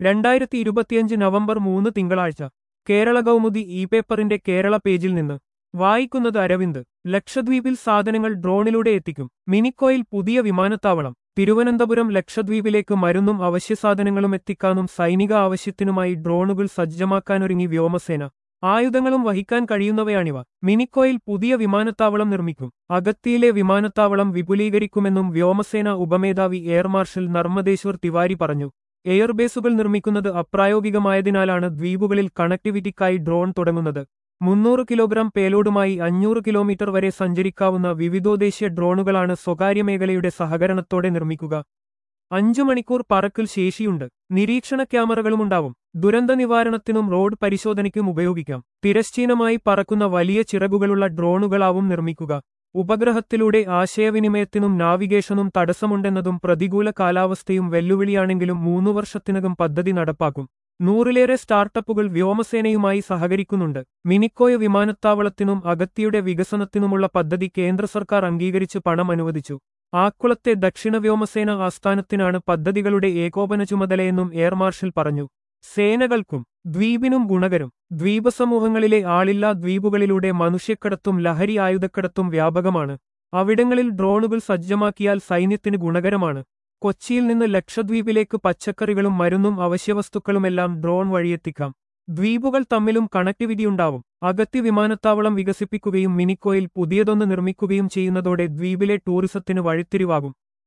2025 November 3 തിങ്കളാഴ്ച കേരള കൗമുദി പേപ്പറിന്റെ കേരള പേജിൽ നിന്ന് വായിക്കുന്നത് അരവിന്ദ്. ലക്ഷദ്വീപിൽ സാധനങ്ങൾ ഡ്രോണിലൂടെ എത്തിക്കും. മിനിക്കോയിൽ പുതിയ വിമാനത്താവളം. തിരുവനന്തപുരം ലക്ഷദ്വീപിലേക്ക് മരുന്നും അവശ്യസാധനങ്ങളും എത്തിക്കാനും സൈനിക ആവശ്യത്തിനുമായി ഡ്രോണുകൾ സജ്ജമാക്കാനൊരുങ്ങി വ്യോമസേന. ആയുധങ്ങളും വഹിക്കാൻ കഴിയുന്നവയാണിവ. മിനിക്കോയിൽ പുതിയ വിമാനത്താവളം നിർമ്മിക്കും. അഗത്തിയിലെ വിമാനത്താവളം വിപുലീകരിക്കുമെന്നും വ്യോമസേന ഉപമേധാവി എയർ മാർഷൽ നർമ്മദേശ്വർ തിവാരി പറഞ്ഞു. എയർബേസുകൾ നിർമ്മിക്കുന്നത് അപ്രായോഗികമായതിനാലാണ് ദ്വീപുകളിൽ കണക്ടിവിറ്റിക്കായി ഡ്രോൺ തുടങ്ങുന്നത്. 300 കിലോഗ്രാം പേലോഡുമായി 500 കിലോമീറ്റർ വരെ സഞ്ചരിക്കാവുന്ന വിവിധോദ്ദേശ്യ ഡ്രോണുകളാണ് സ്വകാര്യ മേഖലയുടെ സഹകരണത്തോടെ നിർമ്മിക്കുക. 5 മണിക്കൂർ പറക്കൽ ശേഷിയുണ്ട്. നിരീക്ഷണ ക്യാമറകളുമുണ്ടാവും. ദുരന്ത നിവാരണത്തിനും റോഡ് പരിശോധനയ്ക്കും ഉപയോഗിക്കാം. തിരശ്ചീനമായി പറക്കുന്ന വലിയ ചിറകുകളുള്ള ഡ്രോണുകളാവും നിർമ്മിക്കുക. ഉപഗ്രഹത്തിലൂടെ ആശയവിനിമയത്തിനും നാവിഗേഷനും തടസ്സമുണ്ടെന്നതും പ്രതികൂല കാലാവസ്ഥയും വെല്ലുവിളിയാണെങ്കിലും 3 വർഷത്തിനകം പദ്ധതി നടപ്പാക്കും. 100ലേറെ സ്റ്റാർട്ടപ്പുകൾ വ്യോമസേനയുമായി സഹകരിക്കുന്നുണ്ട്. മിനിക്കോയ് വിമാനത്താവളത്തിനും അഗത്തിയുടെ വികസനത്തിനുമുള്ള പദ്ധതി കേന്ദ്ര സർക്കാർ അംഗീകരിച്ച് പണം അനുവദിച്ചു. ആക്കുളത്തെ ദക്ഷിണ വ്യോമസേന ആസ്ഥാനത്തിനാണ് പദ്ധതികളുടെ ഏകോപന ചുമതലയെന്നും എയർ മാർഷൽ പറഞ്ഞു. സേനകൾക്കും ദ്വീപിനും ഗുണകരം. ദ്വീപസമൂഹങ്ങളിലെ ആളില്ലാ ദ്വീപുകളിലൂടെ മനുഷ്യക്കടത്തും ലഹരി ആയുധക്കടത്തും വ്യാപകമാണ്. അവിടങ്ങളിൽ ഡ്രോണുകൾ സജ്ജമാക്കിയാൽ സൈന്യത്തിന് ഗുണകരമാണ്. കൊച്ചിയിൽ നിന്ന് ലക്ഷദ്വീപിലേക്ക് പച്ചക്കറികളും മരുന്നും അവശ്യവസ്തുക്കളുമെല്ലാം ഡ്രോൺ വഴിയെത്തിക്കാം. ദ്വീപുകൾ തമ്മിലും കണക്ടിവിറ്റിയുണ്ടാവും. അഗത്തി വിമാനത്താവളം വികസിപ്പിക്കുകയും മിനിക്കോയിൽ പുതിയതൊന്ന് നിർമ്മിക്കുകയും ചെയ്യുന്നതോടെ ദ്വീപിലെ ടൂറിസത്തിന് വഴിത്തിരിവാകും.